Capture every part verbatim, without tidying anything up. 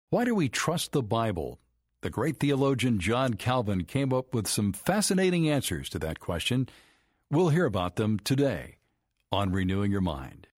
Why do we trust the Bible? The great theologian John Calvin came up with some fascinating answers to that question. We'll hear about them today on Renewing Your Mind.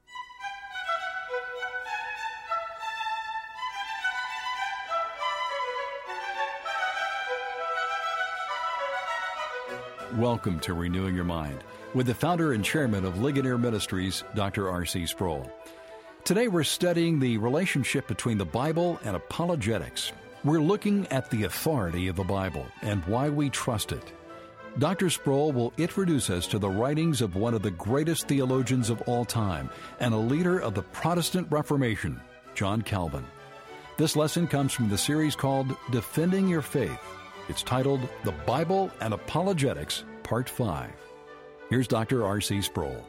Welcome to Renewing Your Mind with the founder and chairman of Ligonier Ministries, Doctor R C Sproul. Today we're studying the relationship between the Bible and apologetics. We're looking at the authority of the Bible and why we trust it. Doctor Sproul will introduce us to the writings of one of the greatest theologians of all time and a leader of the Protestant Reformation, John Calvin. This lesson comes from the series called Defending Your Faith. It's titled The Bible and Apologetics, Part five. Here's Doctor R C Sproul.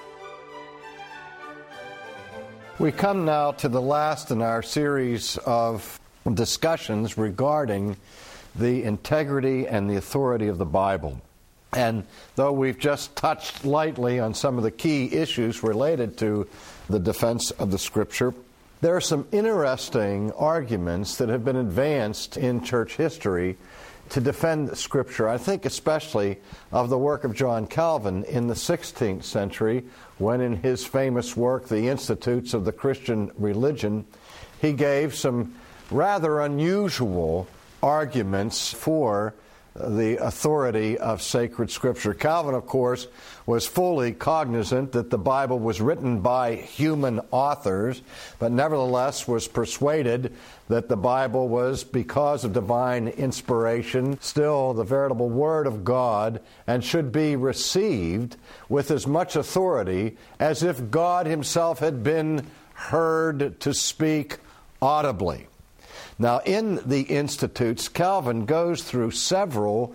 We come now to the last in our series of discussions regarding the integrity and the authority of the Bible. And though we've just touched lightly on some of the key issues related to the defense of the Scripture, there are some interesting arguments that have been advanced in church history to defend Scripture. I think especially of the work of John Calvin in the sixteenth century, when in his famous work, The Institutes of the Christian Religion, he gave some rather unusual arguments for the authority of sacred Scripture. Calvin, of course, was fully cognizant that the Bible was written by human authors, but nevertheless was persuaded that the Bible was, because of divine inspiration, still the veritable Word of God and should be received with as much authority as if God Himself had been heard to speak audibly. Now, in the Institutes, Calvin goes through several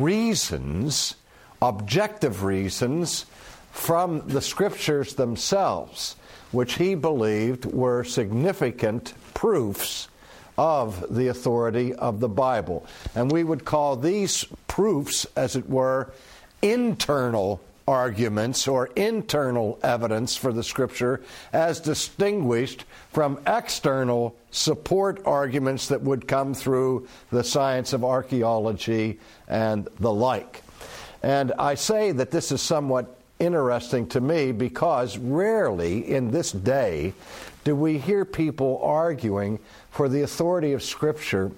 reasons, objective reasons, from the Scriptures themselves, which he believed were significant proofs of the authority of the Bible. And we would call these proofs, as it were, internal arguments or internal evidence for the Scripture, as distinguished from external support arguments that would come through the science of archaeology and the like. And I say that this is somewhat interesting to me because rarely in this day do we hear people arguing for the authority of Scripture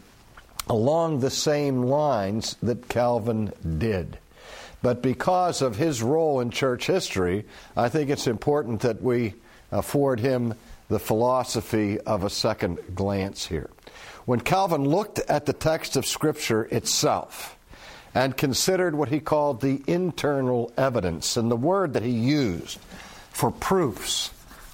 along the same lines that Calvin did. But because of his role in church history, I think it's important that we afford him the philosophy of a second glance here. When Calvin looked at the text of Scripture itself and considered what he called the internal evidence, and the word that he used for proofs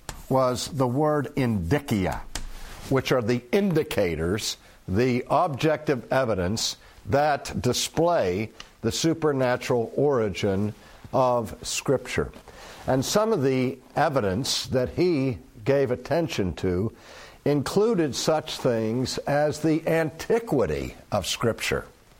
was the word indicia, which are the indicators, the objective evidence that display the supernatural origin of Scripture. And some of the evidence that he gave attention to included such things as the antiquity of Scripture.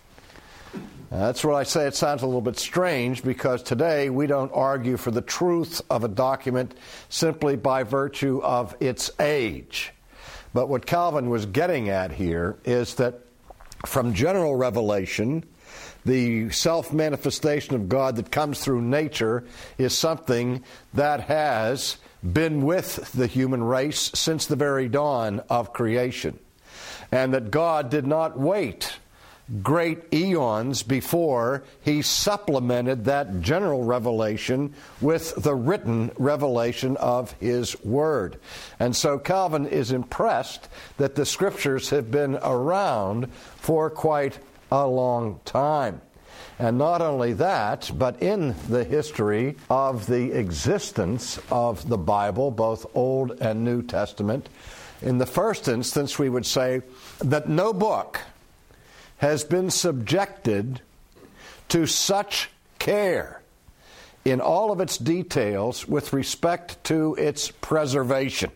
Now, that's what I say. It sounds a little bit strange because today we don't argue for the truth of a document simply by virtue of its age. But what Calvin was getting at here is that from general revelation, the self-manifestation of God that comes through nature is something that has been with the human race since the very dawn of creation. And that God did not wait great eons before He supplemented that general revelation with the written revelation of His Word. And so Calvin is impressed that the Scriptures have been around for quite a long time. And not only that, but in the history of the existence of the Bible, both Old and New Testament, in the first instance, we would say that no book has been subjected to such care in all of its details with respect to its preservation.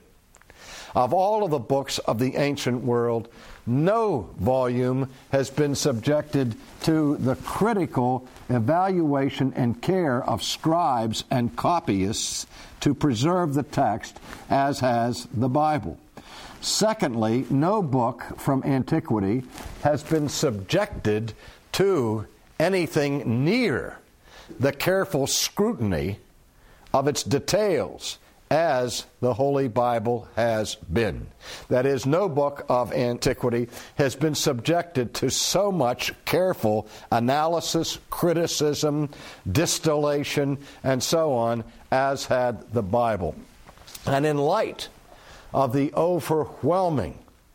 Of all of the books of the ancient world, no volume has been subjected to the critical evaluation and care of scribes and copyists to preserve the text as has the Bible. Secondly, no book from antiquity has been subjected to anything near the careful scrutiny of its details as the Holy Bible has been. That is, no book of antiquity has been subjected to so much careful analysis, criticism, distillation, and so on as had the Bible. And in light of the overwhelming,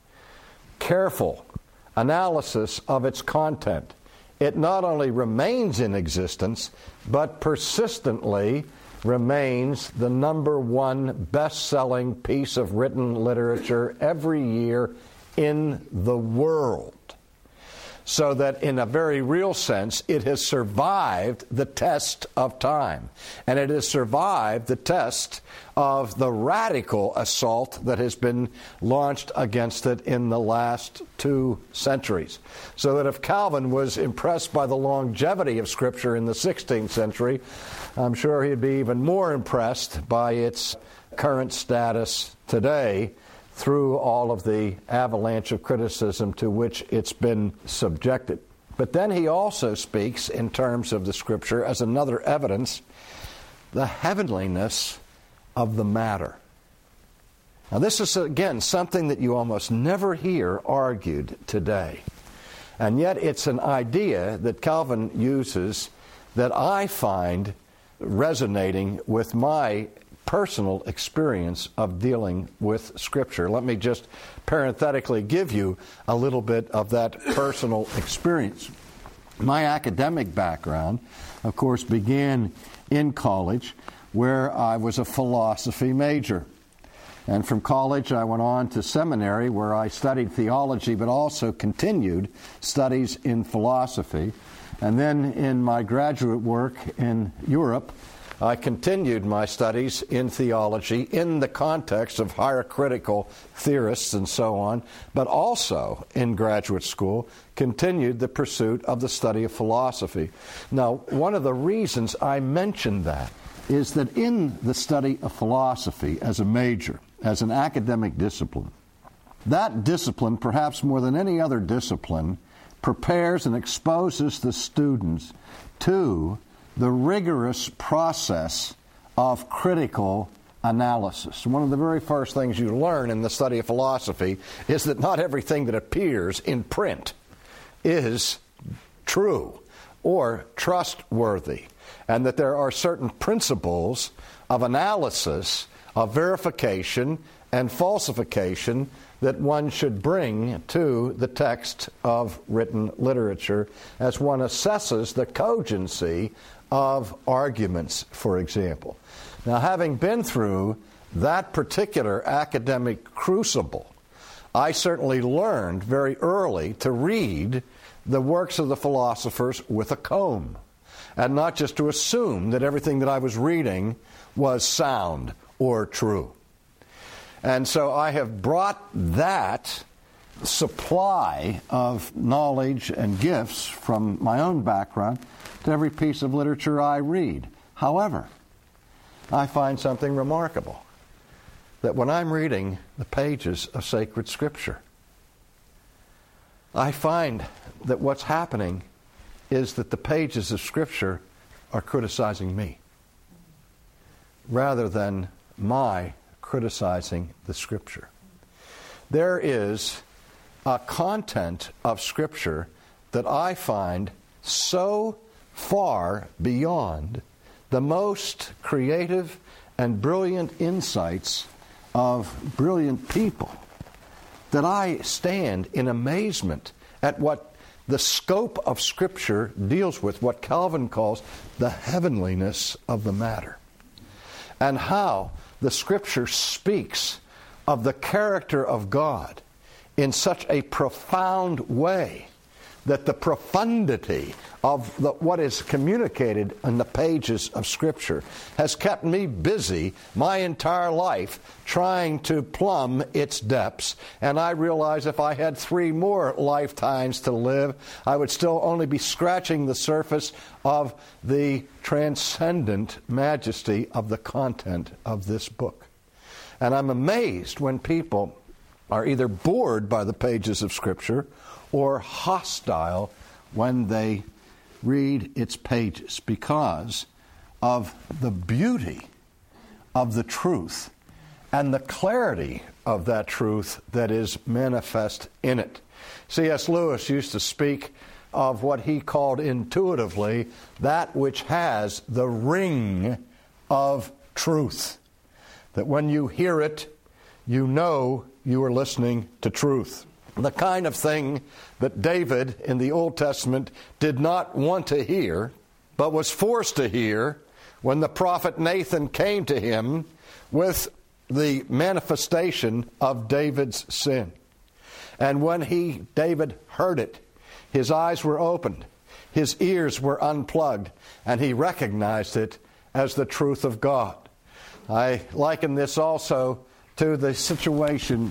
careful analysis of its content, it not only remains in existence, but persistently remains the number one best-selling piece of written literature every year in the world. So that in a very real sense, it has survived the test of time. And it has survived the test of the radical assault that has been launched against it in the last two centuries. So that if Calvin was impressed by the longevity of Scripture in the sixteenth century, I'm sure he'd be even more impressed by its current status today, through all of the avalanche of criticism to which it's been subjected. But then he also speaks in terms of the Scripture as another evidence, the heavenliness of the matter. Now this is, again, something that you almost never hear argued today. And yet it's an idea that Calvin uses that I find resonating with my personal experience of dealing with Scripture. Let me just parenthetically give you a little bit of that personal experience. My academic background, of course, began in college, where I was a philosophy major. And from college, I went on to seminary, where I studied theology, but also continued studies in philosophy. And then in my graduate work in Europe, I continued my studies in theology in the context of higher critical theorists and so on, but also in graduate school continued the pursuit of the study of philosophy. Now, one of the reasons I mention that is that in the study of philosophy as a major, as an academic discipline, that discipline, perhaps more than any other discipline, prepares and exposes the students to the rigorous process of critical analysis. One of the very first things you learn in the study of philosophy is that not everything that appears in print is true or trustworthy, and that there are certain principles of analysis, of verification, and falsification that one should bring to the text of written literature as one assesses the cogency of arguments, for example. Now, having been through that particular academic crucible, I certainly learned very early to read the works of the philosophers with a comb, and not just to assume that everything that I was reading was sound or true. And so I have brought that supply of knowledge and gifts from my own background to every piece of literature I read. However, I find something remarkable, that when I'm reading the pages of sacred Scripture, I find that what's happening is that the pages of Scripture are criticizing me, rather than my criticizing the Scripture. There is a content of Scripture that I find so far beyond the most creative and brilliant insights of brilliant people that I stand in amazement at what the scope of Scripture deals with, what Calvin calls the heavenliness of the matter, and how the Scripture speaks of the character of God in such a profound way that the profundity of the, what is communicated in the pages of Scripture has kept me busy my entire life trying to plumb its depths. And I realize if I had three more lifetimes to live, I would still only be scratching the surface of the transcendent majesty of the content of this book. And I'm amazed when people are either bored by the pages of Scripture or hostile when they read its pages because of the beauty of the truth and the clarity of that truth that is manifest in it. C S Lewis used to speak of what he called intuitively that which has the ring of truth. That when you hear it, you know you are listening to truth. The kind of thing that David in the Old Testament did not want to hear, but was forced to hear when the prophet Nathan came to him with the manifestation of David's sin. And when he, David, heard it, his eyes were opened, his ears were unplugged, and he recognized it as the truth of God. I liken this also to the situation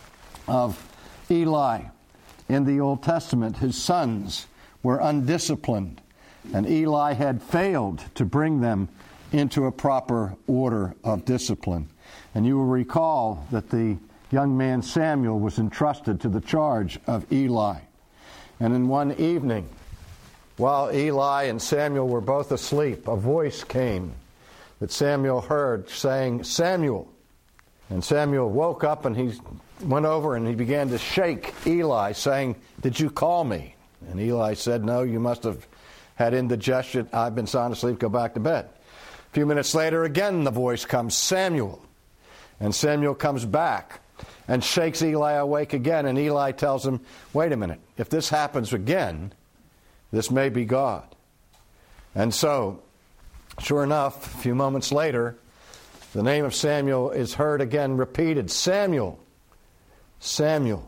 of Eli. In the Old Testament, his sons were undisciplined, and Eli had failed to bring them into a proper order of discipline. And you will recall that the young man Samuel was entrusted to the charge of Eli. And in one evening, while Eli and Samuel were both asleep, a voice came that Samuel heard saying, "Samuel." And Samuel woke up and he went over and he began to shake Eli, saying, "Did you call me?" And Eli said, "No, you must have had indigestion. I've been sound asleep. Go back to bed." A few minutes later, again the voice comes, "Samuel." And Samuel comes back and shakes Eli awake again. And Eli tells him, "Wait a minute. If this happens again, this may be God." And so, sure enough, a few moments later, the name of Samuel is heard again repeated, "Samuel, Samuel."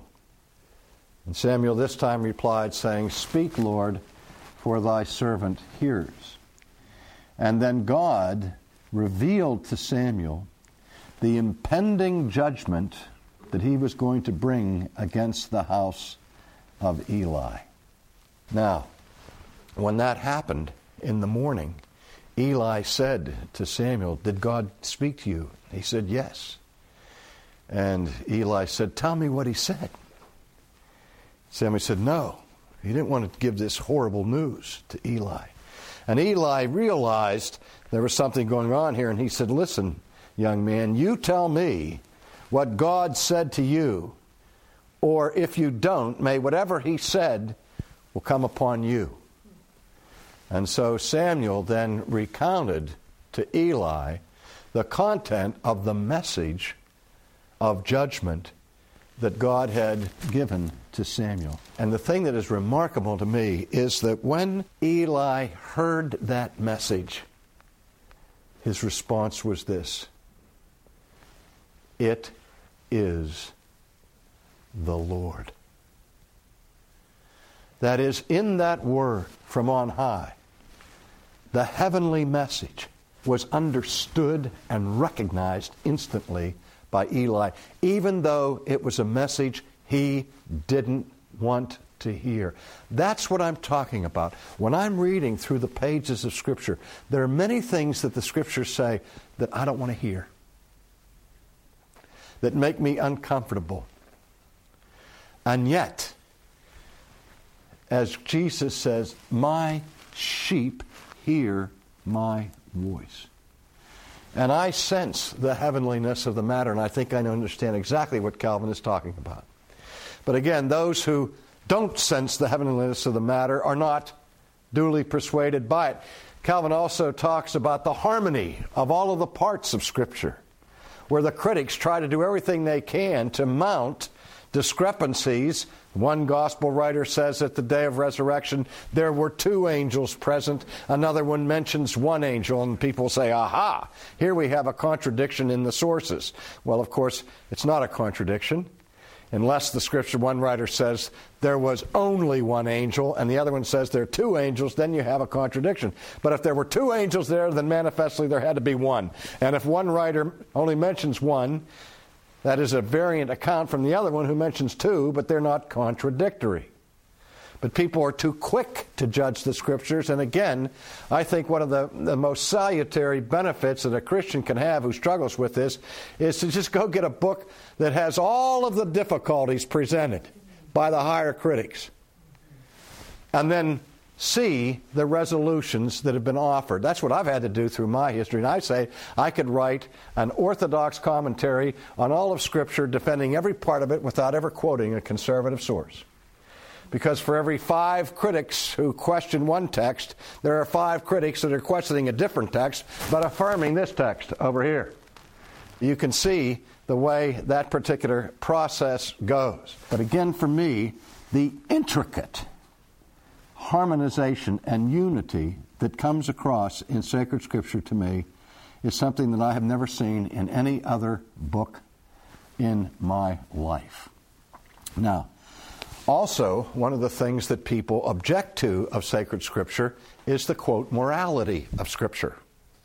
And Samuel this time replied, saying, "Speak, Lord, for thy servant hears." And then God revealed to Samuel the impending judgment that he was going to bring against the house of Eli. Now, when that happened in the morning, Eli said to Samuel, "Did God speak to you?" He said, "Yes." And Eli said, "Tell me what he said." Samuel said, "No." He didn't want to give this horrible news to Eli. And Eli realized there was something going on here, and he said, "Listen, young man, you tell me what God said to you, or if you don't, may whatever he said will come upon you." And so Samuel then recounted to Eli the content of the message of judgment that God had given to Samuel. And the thing that is remarkable to me is that when Eli heard that message, his response was this: "It is the Lord." That is, in that word from on high, the heavenly message was understood and recognized instantly by Eli, even though it was a message he didn't want to hear. That's what I'm talking about. When I'm reading through the pages of Scripture, there are many things that the Scriptures say that I don't want to hear, that make me uncomfortable. And yet, as Jesus says, "My sheep hear my voice." And I sense the heavenliness of the matter, and I think I understand exactly what Calvin is talking about. But again, those who don't sense the heavenliness of the matter are not duly persuaded by it. Calvin also talks about the harmony of all of the parts of Scripture, where the critics try to do everything they can to mount discrepancies. One gospel writer says at the day of resurrection there were two angels present. Another one mentions one angel, and people say, "Aha, here we have a contradiction in the sources." Well, of course, it's not a contradiction. Unless the Scripture, one writer says there was only one angel, and the other one says there are two angels, then you have a contradiction. But if there were two angels there, then manifestly there had to be one. And if one writer only mentions one, that is a variant account from the other one who mentions two, but they're not contradictory. But people are too quick to judge the Scriptures. And again, I think one of the, the most salutary benefits that a Christian can have who struggles with this is to just go get a book that has all of the difficulties presented by the higher critics, and then see the resolutions that have been offered. That's what I've had to do through my history. And I say I could write an orthodox commentary on all of Scripture, defending every part of it without ever quoting a conservative source. Because for every five critics who question one text, there are five critics that are questioning a different text, but affirming this text over here. You can see the way that particular process goes. But again, for me, the intricate harmonization and unity that comes across in sacred Scripture to me is something that I have never seen in any other book in my life. Now, also, one of the things that people object to of sacred Scripture is the, quote, morality of Scripture.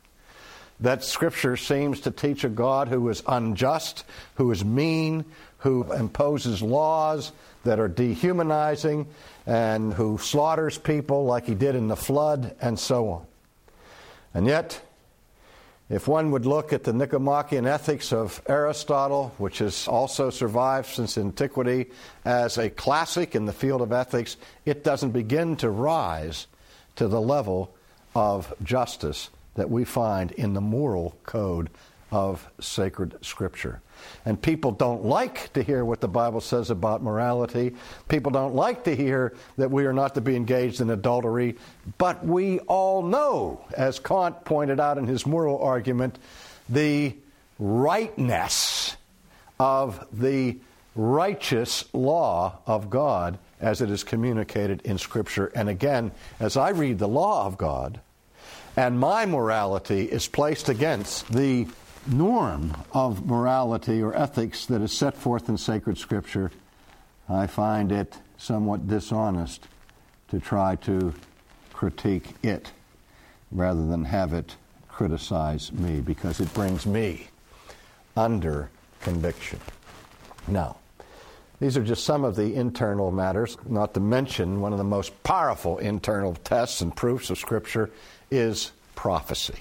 That Scripture seems to teach a God who is unjust, who is mean, who imposes laws that are dehumanizing, and who slaughters people like he did in the flood, and so on. And yet, if one would look at the Nicomachean Ethics of Aristotle, which has also survived since antiquity as a classic in the field of ethics, it doesn't begin to rise to the level of justice that we find in the moral code of sacred Scripture. And people don't like to hear what the Bible says about morality. People don't like to hear that we are not to be engaged in adultery. But we all know, as Kant pointed out in his moral argument, the rightness of the righteous law of God as it is communicated in Scripture. And again, as I read the law of God, and my morality is placed against the norm of morality or ethics that is set forth in sacred Scripture, I find it somewhat dishonest to try to critique it rather than have it criticize me, because it brings me under conviction. Now, these are just some of the internal matters, not to mention one of the most powerful internal tests and proofs of Scripture is prophecy.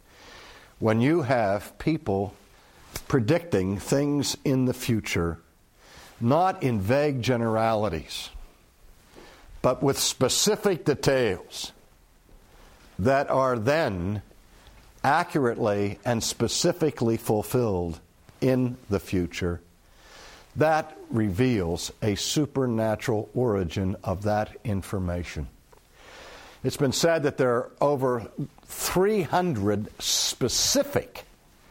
When you have people predicting things in the future, not in vague generalities, but with specific details that are then accurately and specifically fulfilled in the future, that reveals a supernatural origin of that information. It's been said that there are over three hundred specific,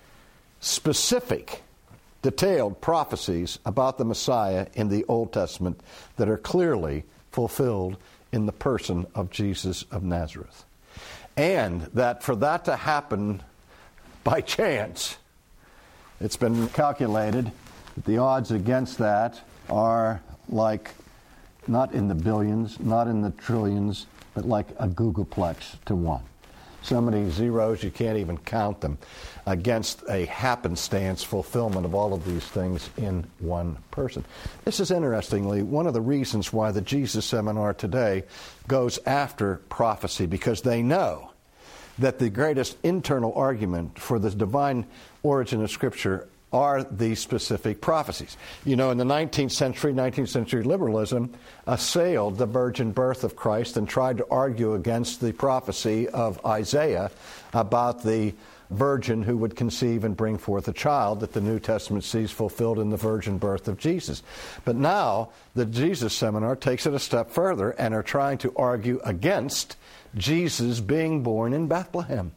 specific, detailed prophecies about the Messiah in the Old Testament that are clearly fulfilled in the person of Jesus of Nazareth. And that for that to happen by chance, it's been calculated that the odds against that are like not in the billions, not in the trillions, but like a googolplex to one. So many zeros you can't even count them against a happenstance fulfillment of all of these things in one person. This is, interestingly, one of the reasons why the Jesus Seminar today goes after prophecy, because they know that the greatest internal argument for the divine origin of Scripture are these specific prophecies. You know, in the nineteenth century, nineteenth century liberalism assailed the virgin birth of Christ and tried to argue against the prophecy of Isaiah about the virgin who would conceive and bring forth a child that the New Testament sees fulfilled in the virgin birth of Jesus. But now the Jesus Seminar takes it a step further and are trying to argue against Jesus being born in Bethlehem.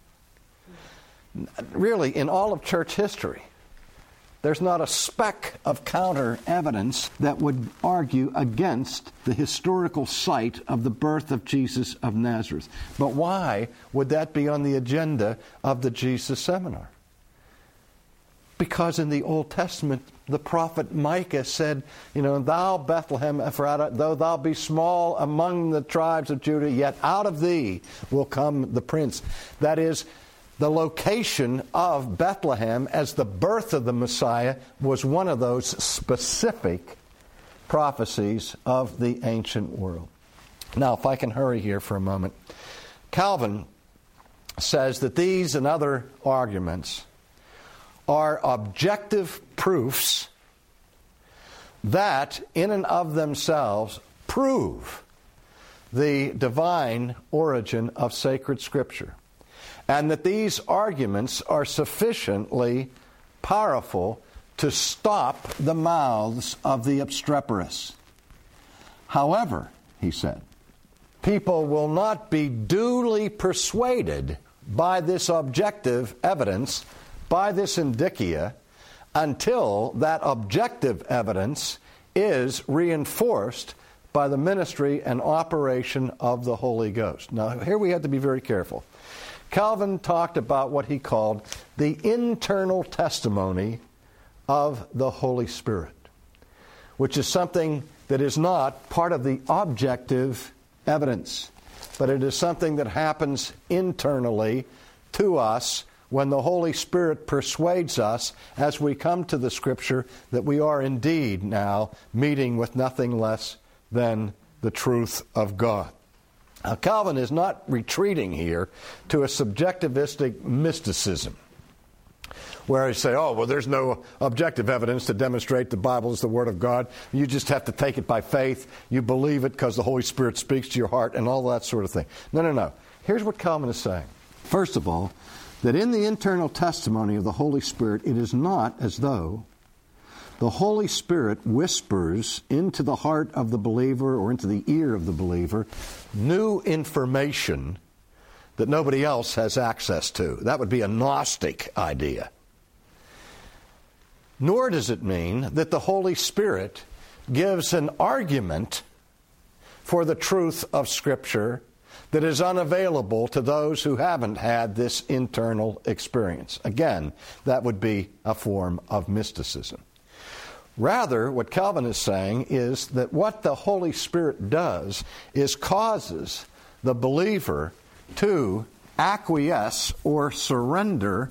Really, in all of church history, there's not a speck of counter evidence that would argue against the historical site of the birth of Jesus of Nazareth. But why would that be on the agenda of the Jesus Seminar? Because in the Old Testament, the prophet Micah said, you know, "Thou, Bethlehem Ephratah, though thou be small among the tribes of Judah, yet out of thee will come the prince." That is, the location of Bethlehem as the birth of the Messiah was one of those specific prophecies of the ancient world. Now, if I can hurry here for a moment, Calvin says that these and other arguments are objective proofs that, in and of themselves, prove the divine origin of sacred Scripture, and that these arguments are sufficiently powerful to stop the mouths of the obstreperous. However, he said, people will not be duly persuaded by this objective evidence, by this indicia, until that objective evidence is reinforced by the ministry and operation of the Holy Ghost. Now, here we have to be very careful. Calvin talked about what he called the internal testimony of the Holy Spirit, which is something that is not part of the objective evidence, but it is something that happens internally to us when the Holy Spirit persuades us as we come to the Scripture that we are indeed now meeting with nothing less than the truth of God. Now, Calvin is not retreating here to a subjectivistic mysticism, where he say, oh, well, there's no objective evidence to demonstrate the Bible is the Word of God. You just have to take it by faith. You believe it because the Holy Spirit speaks to your heart and all that sort of thing. No, no, no. Here's what Calvin is saying. First of all, that in the internal testimony of the Holy Spirit, it is not as though the Holy Spirit whispers into the heart of the believer or into the ear of the believer new information that nobody else has access to. That would be a Gnostic idea. Nor does it mean that the Holy Spirit gives an argument for the truth of Scripture that is unavailable to those who haven't had this internal experience. Again, that would be a form of mysticism. Rather, what Calvin is saying is that what the Holy Spirit does is causes the believer to acquiesce or surrender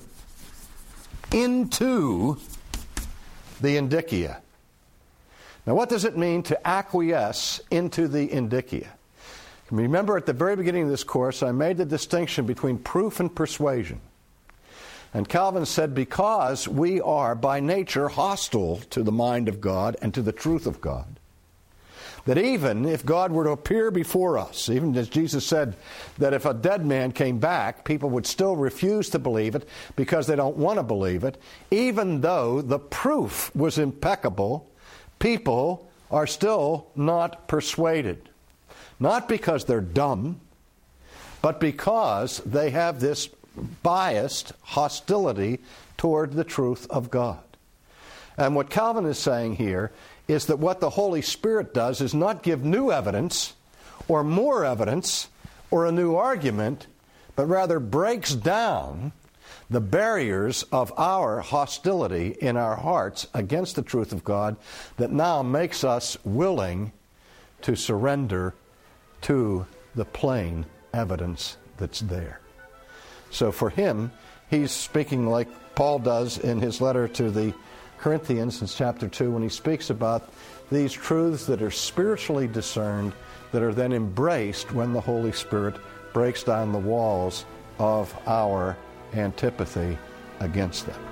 into the indicia. Now, what does it mean to acquiesce into the indicia? Remember, at the very beginning of this course, I made the distinction between proof and persuasion. And Calvin said, because we are by nature hostile to the mind of God and to the truth of God, that even if God were to appear before us, even as Jesus said that if a dead man came back, people would still refuse to believe it because they don't want to believe it, even though the proof was impeccable, people are still not persuaded. Not because they're dumb, but because they have this biased hostility toward the truth of God. And what Calvin is saying here is that what the Holy Spirit does is not give new evidence or more evidence or a new argument, but rather breaks down the barriers of our hostility in our hearts against the truth of God that now makes us willing to surrender to the plain evidence that's there. So for him, he's speaking like Paul does in his letter to the Corinthians in chapter two when he speaks about these truths that are spiritually discerned that are then embraced when the Holy Spirit breaks down the walls of our antipathy against them.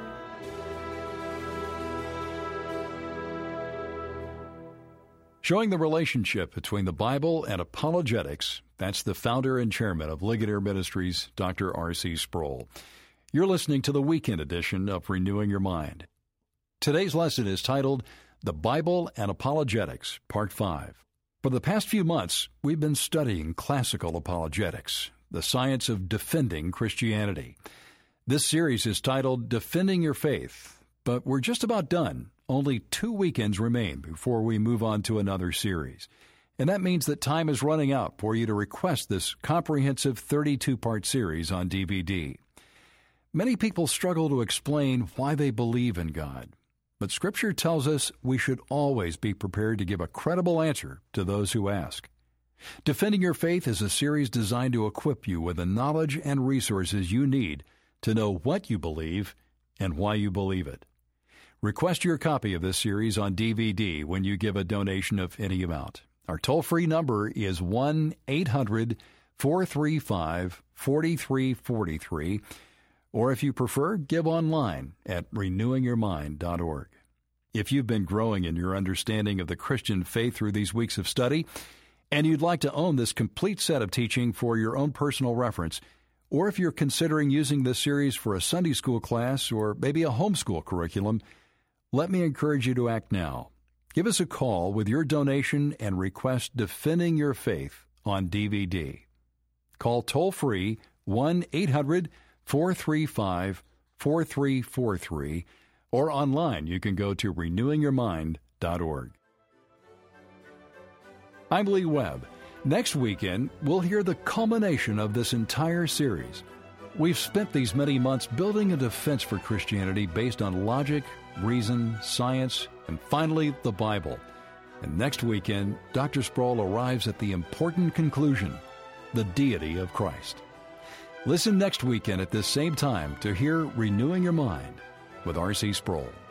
Showing the relationship between the Bible and apologetics, that's the founder and chairman of Ligonier Ministries, Doctor R C Sproul. You're listening to the weekend edition of Renewing Your Mind. Today's lesson is titled, The Bible and Apologetics, Part five. For the past few months, we've been studying classical apologetics, the science of defending Christianity. This series is titled Defending Your Faith, but we're just about done. Only two weekends remain before we move on to another series. And that means that time is running out for you to request this comprehensive thirty-two part series on D V D. Many people struggle to explain why they believe in God, but Scripture tells us we should always be prepared to give a credible answer to those who ask. Defending Your Faith is a series designed to equip you with the knowledge and resources you need to know what you believe and why you believe it. Request your copy of this series on D V D when you give a donation of any amount. Our toll-free number is one eight hundred four three five four three four three, or if you prefer, give online at renewing your mind dot org. If you've been growing in your understanding of the Christian faith through these weeks of study, and you'd like to own this complete set of teaching for your own personal reference, or if you're considering using this series for a Sunday school class or maybe a homeschool curriculum, let me encourage you to act now. Give us a call with your donation and request Defending Your Faith on D V D. Call toll-free one eight hundred four three five four three four three, or online you can go to renewing your mind dot org. I'm Lee Webb. Next weekend, we'll hear the culmination of this entire series. We've spent these many months building a defense for Christianity based on logic, reason, science, and finally, the Bible. And next weekend, Doctor Sproul arrives at the important conclusion, the deity of Christ. Listen next weekend at this same time to hear Renewing Your Mind with R C Sproul.